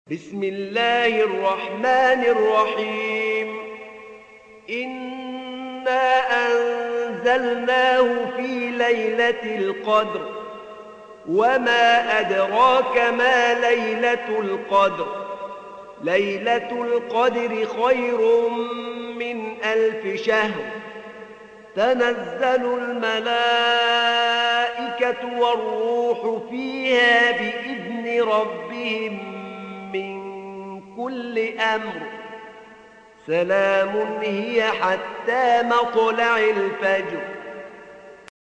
بسم الله الرحمن الرحيم. إنا أنزلناه في ليلة القدر، وما أدراك ما ليلة القدر. ليلة القدر خير من 1000 شهر. تنزل الملائكة والروح فيها بإذن ربهم من كل أمر. سلام هي حتى مطلع الفجر.